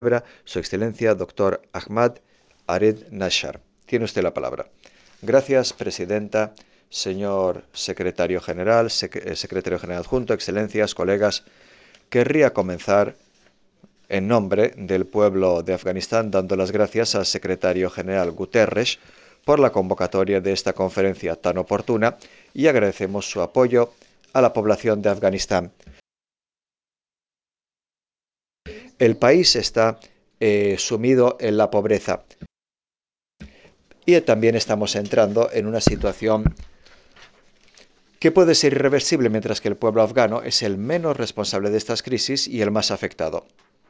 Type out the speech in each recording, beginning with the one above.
Su Excelencia, doctor Ahmad Ared Nashar. Tiene usted la palabra. Gracias, Presidenta, señor Secretario General, Secretario General Adjunto, Excelencias, colegas. Querría comenzar en nombre del pueblo de Afganistán dando las gracias al Secretario General Guterres por la convocatoria de esta conferencia tan oportuna y agradecemos su apoyo a la población de Afganistán. El país está sumido en la pobreza y también estamos entrando en una situación que puede ser irreversible, mientras que el pueblo afgano es el menos responsable de estas crisis y el más afectado.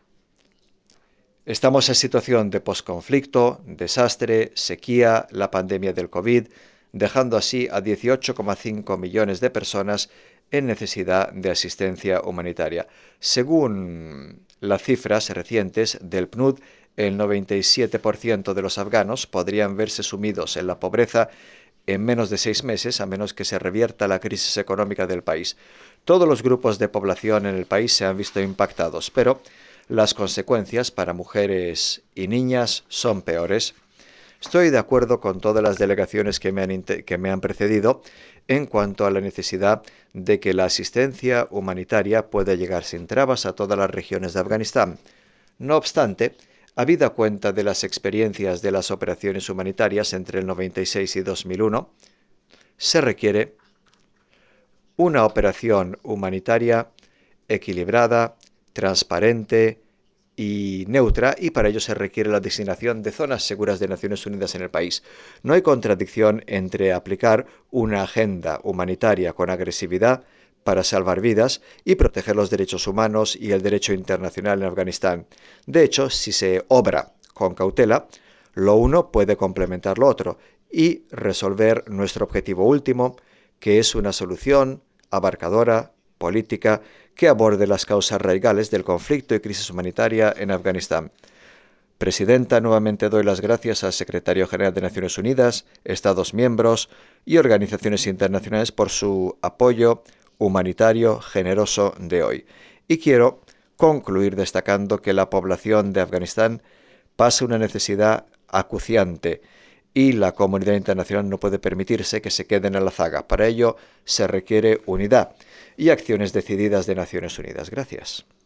Estamos en situación de posconflicto, desastre, sequía, la pandemia del COVID, dejando así a 18,5 millones de personas en necesidad de asistencia humanitaria. Según las cifras recientes del PNUD, el 97% de los afganos podrían verse sumidos en la pobreza en menos de 6 meses, a menos que se revierta la crisis económica del país. Todos los grupos de población en el país se han visto impactados, pero las consecuencias para mujeres y niñas son peores. Estoy de acuerdo con todas las delegaciones que me han precedido en cuanto a la necesidad de que la asistencia humanitaria pueda llegar sin trabas a todas las regiones de Afganistán. No obstante, habida cuenta de las experiencias de las operaciones humanitarias entre el 96 y 2001, se requiere una operación humanitaria equilibrada, transparente y neutra, y para ello se requiere la designación de zonas seguras de Naciones Unidas en el país. No hay contradicción entre aplicar una agenda humanitaria con agresividad para salvar vidas y proteger los derechos humanos y el derecho internacional en Afganistán. De hecho, si se obra con cautela, lo uno puede complementar lo otro y resolver nuestro objetivo último, que es una solución abarcadora, política, que aborde las causas raigales del conflicto y crisis humanitaria en Afganistán. Presidenta, nuevamente doy las gracias al Secretario General de Naciones Unidas, Estados miembros y organizaciones internacionales por su apoyo humanitario generoso de hoy. Y quiero concluir destacando que la población de Afganistán pasa una necesidad acuciante y la comunidad internacional no puede permitirse que se queden en la zaga. Para ello se requiere unidad y acciones decididas de Naciones Unidas. Gracias.